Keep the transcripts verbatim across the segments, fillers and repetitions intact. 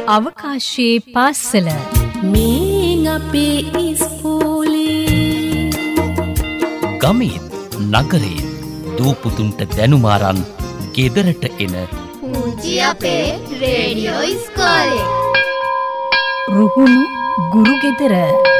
අවකාශයේ පාසල මේ අපේ ඉස්කෝලේ ගමේ නගරේ දූපුතුන්ට දැනුමාරන් ගෙදරට එන පුංචි අපේ රේඩියෝ ඉස්කෝලේ රුහුණු ගුරු ගෙදර.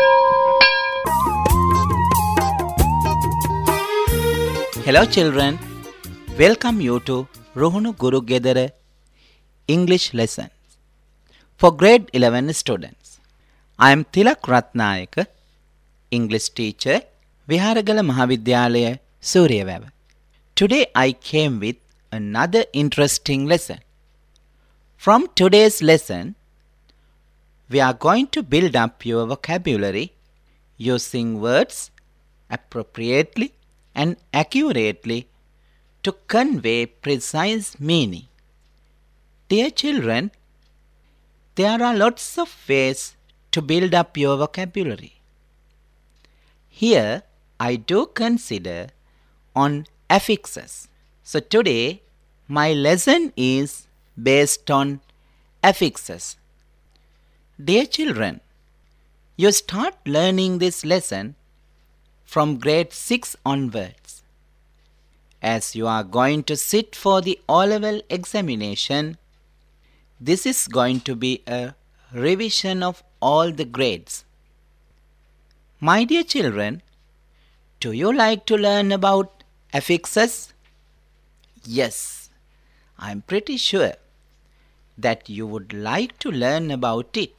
Hello children, welcome you to Ruhunu Guru Gedara English lesson for grade eleven students. I am Tilak Ratnayaka, English teacher, Viharagala Mahavidyalaya, Suryawewa. Today I came with another interesting lesson. From today's lesson, we are going to build up your vocabulary using words appropriately and accurately to convey precise meaning. Dear children, there are lots of ways to build up your vocabulary. Here I do consider on affixes. So today my lesson is based on affixes. Dear children, you start learning this lesson from grade six onwards. As you are going to sit for the O-level examination, this is going to be a revision of all the grades. My dear children, do you like to learn about affixes? Yes, I am pretty sure that you would like to learn about it.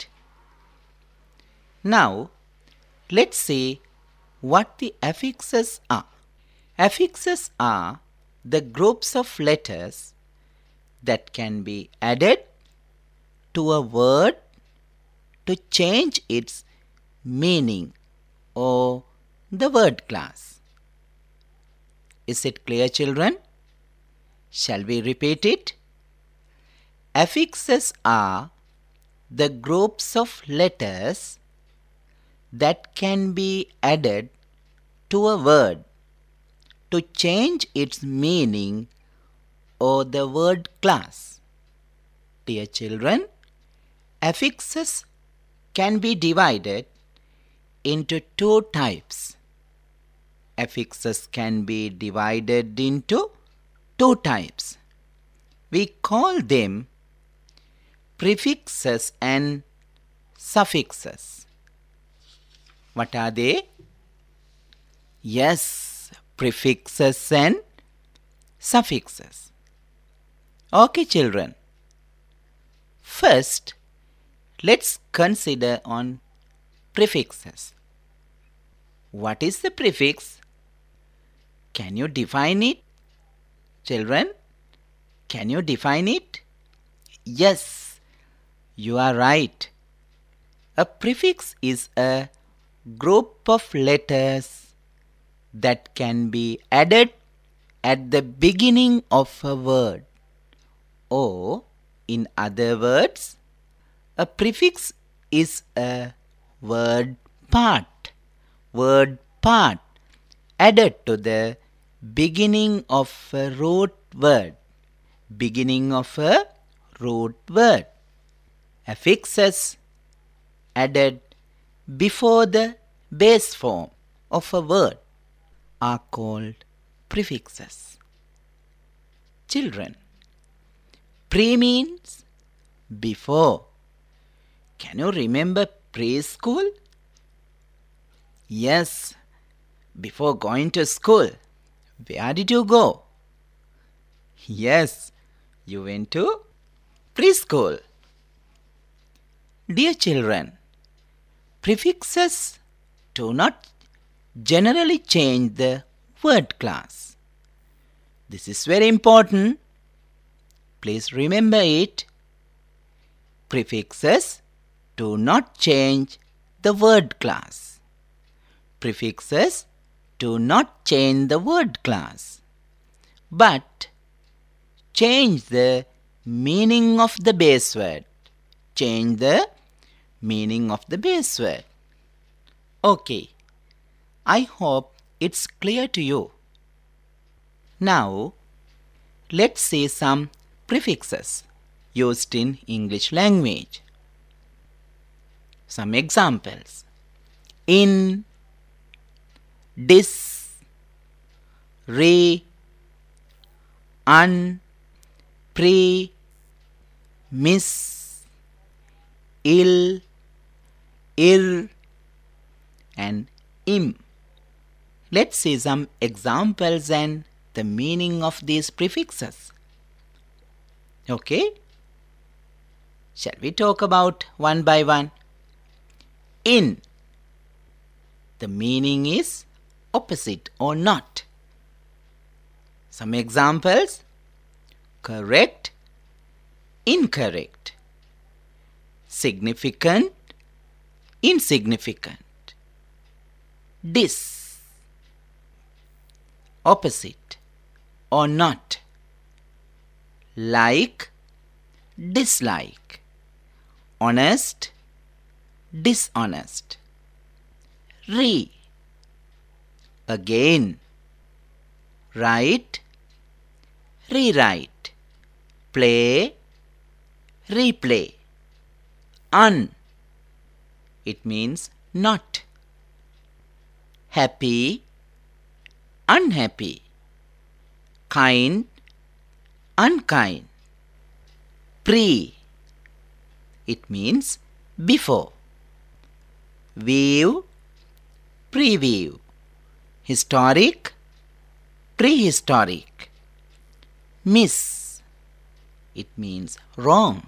Now, let's see what the affixes are. Affixes are the groups of letters that can be added to a word to change its meaning or the word class. Is it clear, children? Shall we repeat it? Affixes are the groups of letters that can be added to a word to change its meaning or the word class. Dear children, affixes can be divided into two types. Affixes can be divided into two types. We call them prefixes and suffixes. What are they? Yes, prefixes and suffixes. Okay, children. First, let's consider on prefixes. What is the prefix? Can you define it? Children, can you define it? Yes, you are right. A prefix is a group of letters that can be added at the beginning of a word. Or, in other words, a prefix is a word part, word part added to the beginning of a root word, beginning of a root word. Affixes added before the base form of a word are called prefixes. Children, pre means before. Can you remember preschool? Yes, before going to school, where did you go? Yes, you went to preschool. Dear children, prefixes do not generally change the word class. This is very important. Please remember it. Prefixes do not change the word class. Prefixes do not change the word class, but change the meaning of the base word. Change the meaning of the base word. Okay, I hope it's clear to you. Now, let's see some prefixes used in English language. Some examples: in, dis, re, un, pre, miss, ill, ir, and im. Let's see some examples and the meaning of these prefixes. Okay? Shall we talk about one by one? In. The meaning is opposite or not. Some examples: correct, incorrect, significant, insignificant, dis, opposite or not, like, dislike, honest, dishonest, re, again, write, rewrite, play, replay, un, it means not, happy, unhappy, kind, unkind, pre, it means before, view, preview, historic, prehistoric, miss, it means wrong,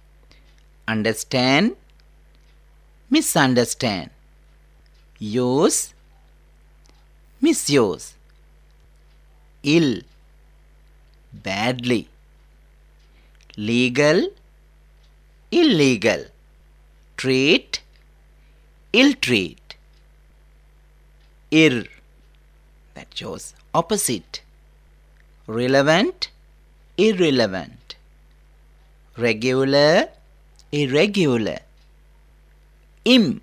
understand, misunderstand, use, misuse, ill, badly, legal, illegal, treat, ill-treat, ir, that shows opposite, relevant, irrelevant, regular, irregular, im,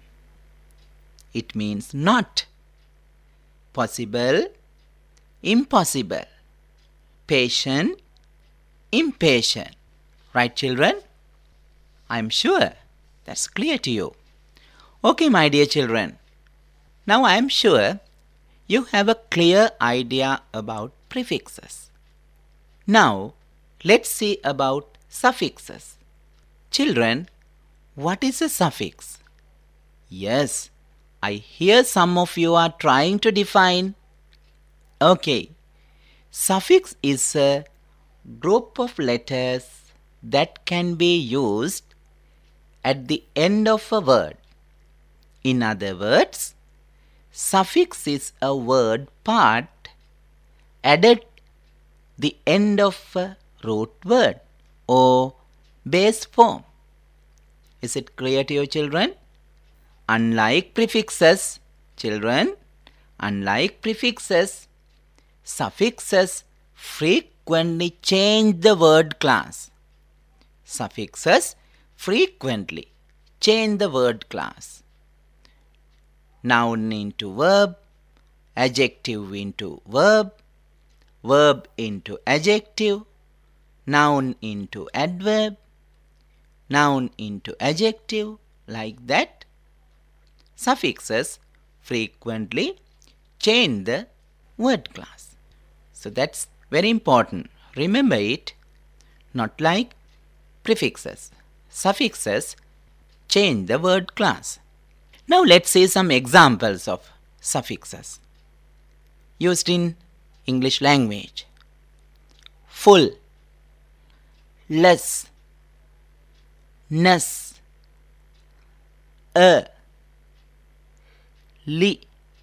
it means not, possible, impossible, patient, impatient. Right, children? I am sure that's clear to you. Okay, my dear children. Now I am sure you have a clear idea about prefixes. Now let's see about suffixes. Children, what is a suffix? Yes, I hear some of you are trying to define. Okay, suffix is a group of letters that can be used at the end of a word. In other words, suffix is a word part added the end of a root word or base form. Is it clear to you, children? Unlike prefixes, children, unlike prefixes, suffixes frequently change the word class. Suffixes frequently change the word class. Noun into verb, adjective into verb, verb into adjective, noun into adverb, noun into adjective, like that. Suffixes frequently change the word class. So that's very important. Remember it. Not like prefixes. Suffixes change the word class. Now let's see some examples of suffixes used in English language. Full, less, ness, a, li,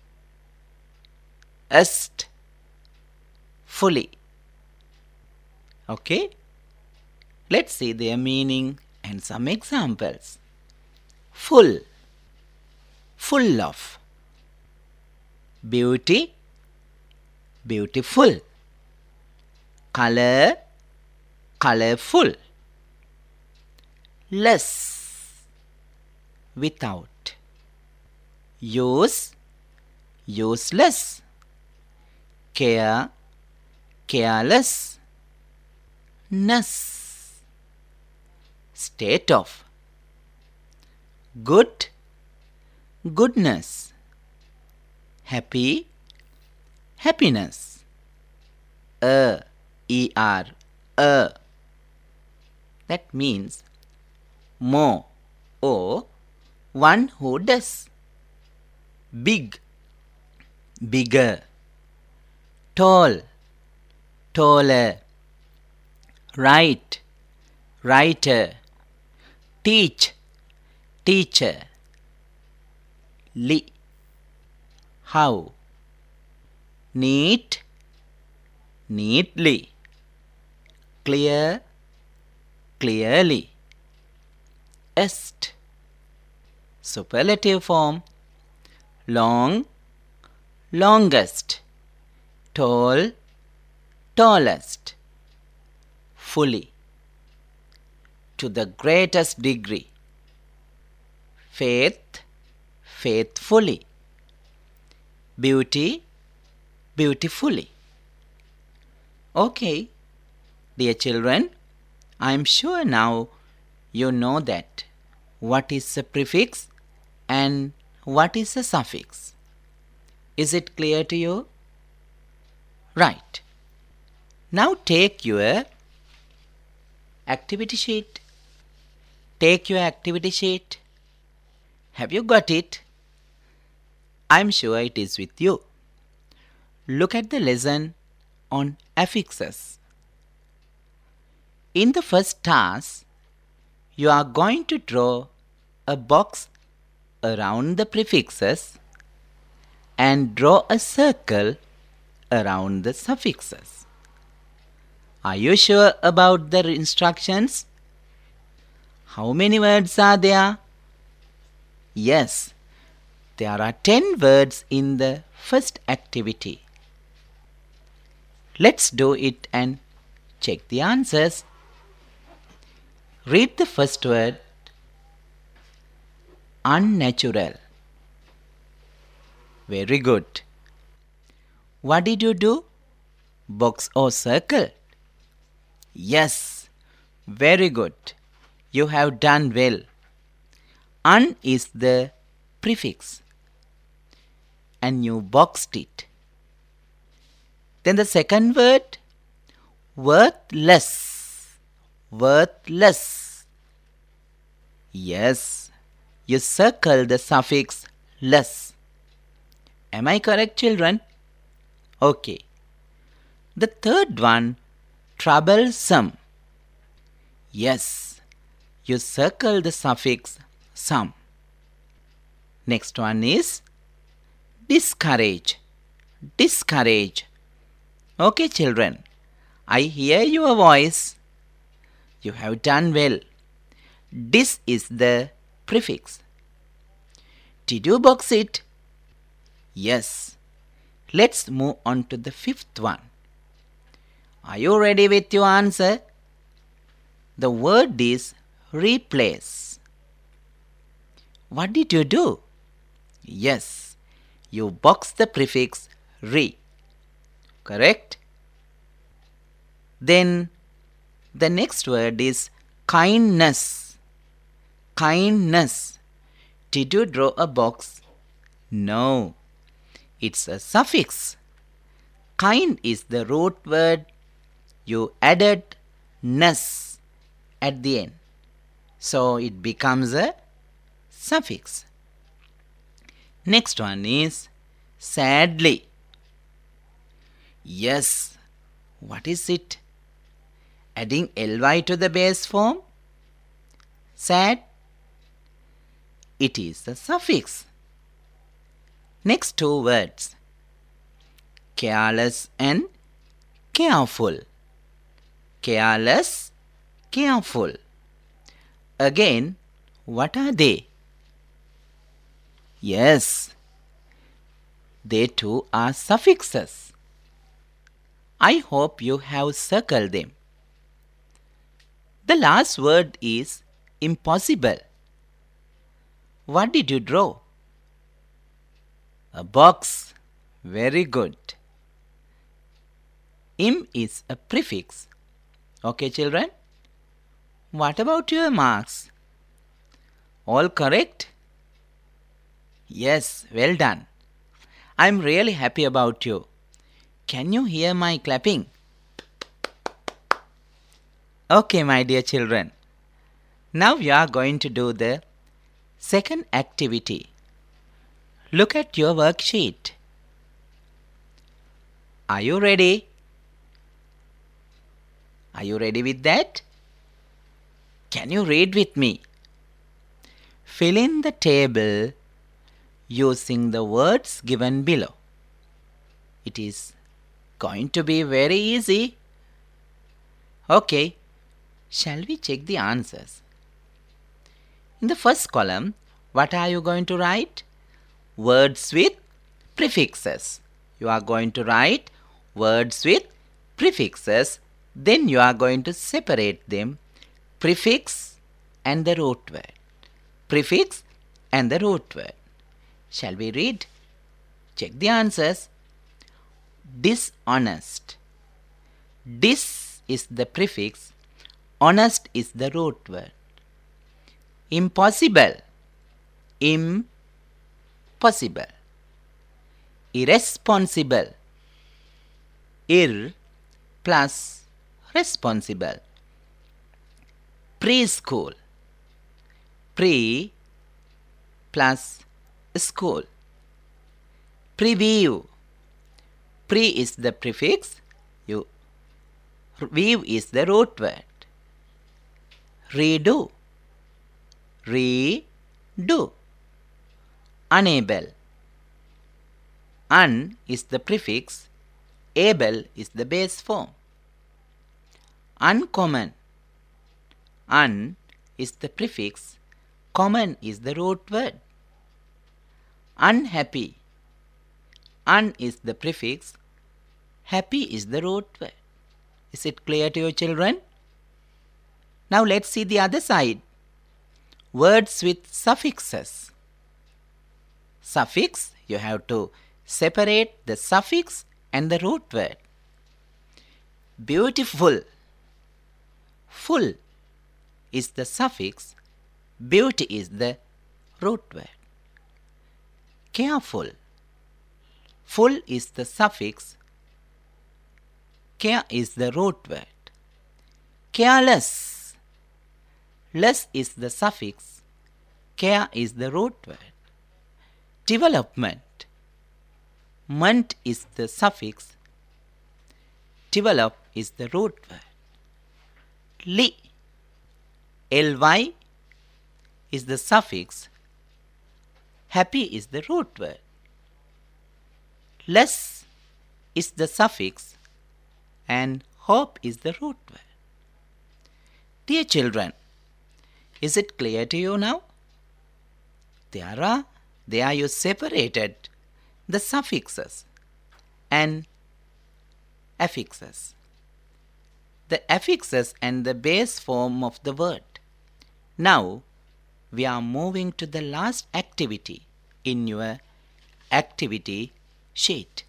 est, fully. Okay? Let's see their meaning and some examples. Full, full of. Beauty, beautiful. Color, colorful. Less, without. Use, useless. Care, careless. Ness, state of. Good, goodness. Happy, happiness. A, E R, a. That means more, or one who does. Big, bigger. Tall, taller. Write, writer. Teach, teacher. Li, how. Neat, neatly. Clear, clearly. Est, superlative form. Long, longest. Tall, tallest. Fully, to the greatest degree. Faith, faithfully. Beauty, beautifully. Okay, dear children, I am sure now you know that what is a prefix and what is a suffix. Is it clear to you? Right. Now take your activity sheet. Take your activity sheet. Have you got it? I am sure it is with you. Look at the lesson on affixes. In the first task, you are going to draw a box around the prefixes and draw a circle around the suffixes. Are you sure about the instructions? How many words are there? Yes, there are ten words in the first activity. Let's do it and check the answers. Read the first word. Unnatural. Very good. What did you do? Box or circle? Yes, very good. You have done well. Un is the prefix and you boxed it. Then the second word, worthless. Worthless. Yes, you circle the suffix less. Am I correct, children? Okay. The third one, troublesome. Yes, you circle the suffix some. Next one is discourage. Discourage. Okay, children, I hear your voice. You have done well. Dis is the prefix. Did you box it? Yes. Let's move on to the fifth one. Are you ready with your answer? The word is replace. What did you do? Yes, you box the prefix re. Correct? Then the next word is kindness. Kindness. Did you draw a box? No. It's a suffix. Kind is the root word. You added ness at the end. So it becomes a suffix. Next one is sadly. Yes. What is it? Adding ly to the base form? Sad. It is the suffix. Next two words. Careless and careful. Careless, careful. Again, what are they? Yes, they too are suffixes. I hope you have circled them. The last word is impossible. What did you draw? A box. Very good. Im is a prefix. Okay, children? What about your marks? All correct? Yes, well done. I'm really happy about you. Can you hear my clapping? Okay, my dear children. Now we are going to do the second activity. Look at your worksheet. Are you ready? Are you ready with that? Can you read with me? Fill in the table using the words given below. It is going to be very easy. Okay, shall we check the answers? In the first column, what are you going to write? Words with prefixes. You are going to write words with prefixes. Then you are going to separate them. Prefix and the root word. Prefix and the root word. Shall we read? Check the answers. Dishonest. Dis is the prefix. Honest is the root word. Impossible. Impossible. Irresponsible. Ir plus responsible. Preschool. Pre plus school. Preview. Pre is the prefix. You view is the root word. Redo. Redo. Unable. Un is the prefix. Able is the base form. Uncommon. Un is the prefix. Common is the root word. Unhappy. Un is the prefix. Happy is the root word. Is it clear to your children? Now let's see the other side. Words with suffixes. Suffix, you have to separate the suffix and the root word. Beautiful. Full is the suffix. Beauty is the root word. Careful. Full is the suffix. Care is the root word. Careless. Less is the suffix. Care is the root word. Development. Ment is the suffix. Develop is the root word. Li. Ly is the suffix. Happy is the root word. Less is the suffix and hope is the root word. Dear children, is it clear to you now? There are, there you separated the suffixes and affixes. The affixes and the base form of the word. Now, we are moving to the last activity in your activity sheet.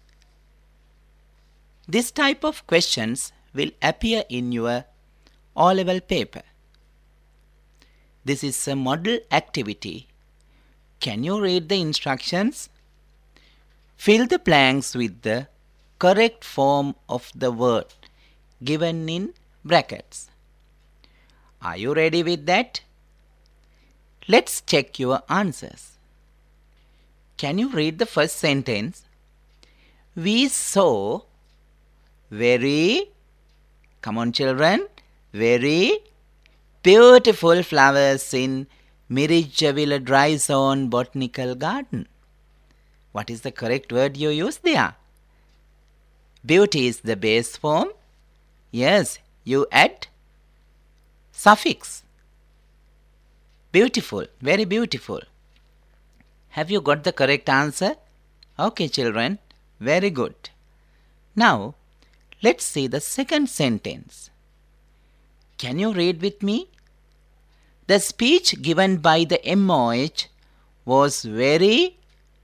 This type of questions will appear in your O-level paper. This is a model activity. Can you read the instructions? Fill the blanks with the correct form of the word given in brackets. Are you ready with that? Let's check your answers. Can you read the first sentence? We saw very, come on children, very beautiful flowers in Mirijavilla Dry Zone Botanical Garden. What is the correct word you use there? Beauty is the base form. Yes, you add suffix. Beautiful, very beautiful. Have you got the correct answer? Okay, children, very good. Now, let's see the second sentence. Can you read with me? The speech given by the M O H was very,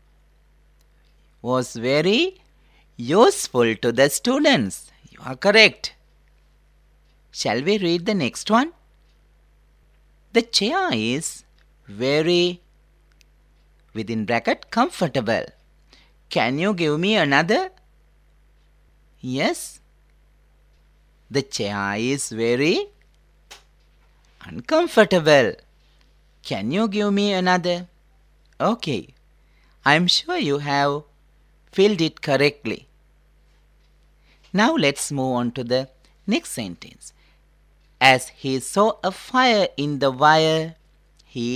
was very useful to the students. You are correct. Shall we read the next one? The chair is very within bracket comfortable. Can you give me another? Yes. The chair is very uncomfortable. Can you give me another? Okay. I'm sure you have filled it correctly. Now let's move on to the next sentence. As he saw a fire in the wire, he,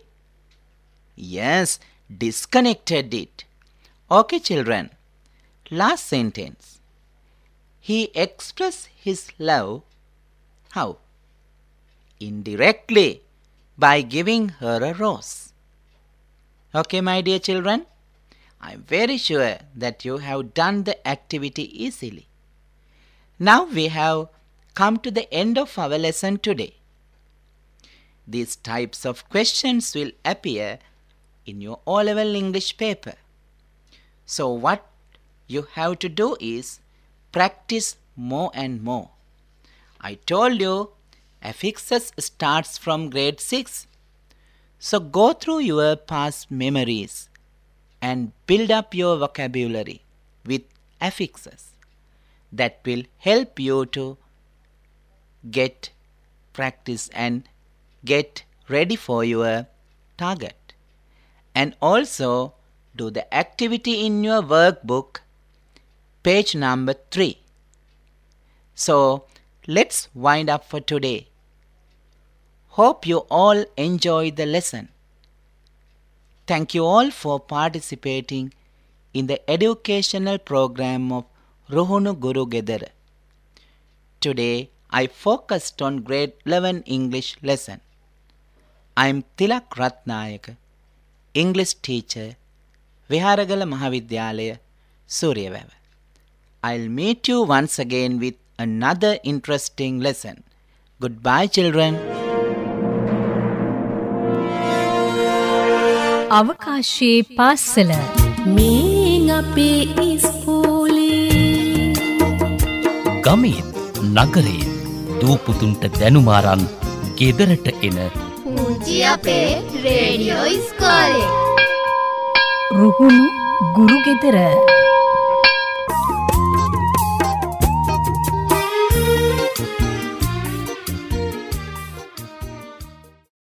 yes, disconnected it. Okay, children. Last sentence. He expressed his love, how? Indirectly, by giving her a rose. Okay, my dear children, I'm very sure that you have done the activity easily. Now we have come to the end of our lesson today. These types of questions will appear in your O-level English paper. So what you have to do is practice more and more. I told you affixes starts from grade six. So go through your past memories and build up your vocabulary with affixes. That will help you to get practice and get ready for your target. And also do the activity in your workbook, page number three. So let's wind up for today. Hope you all enjoy the lesson. Thank you all for participating in the educational program of Ruhunu Guru Gedara. Today I focused on grade eleven English lesson. I am Tilak Ratnayaka, English teacher, Viharagala Mahavidyalaya, Suryaweva. I'll meet you once again with another interesting lesson. Goodbye, children. අවකාශයේ පාසල මේ අපේ ඉස්කෝලේ ගමේත් නගරේ දූපුතුන්ට දැනුමාරන් ගෙදරට එන පුංචි අපේ radio ඉස්කෝලේ රුහුණු ගුරු ගෙදර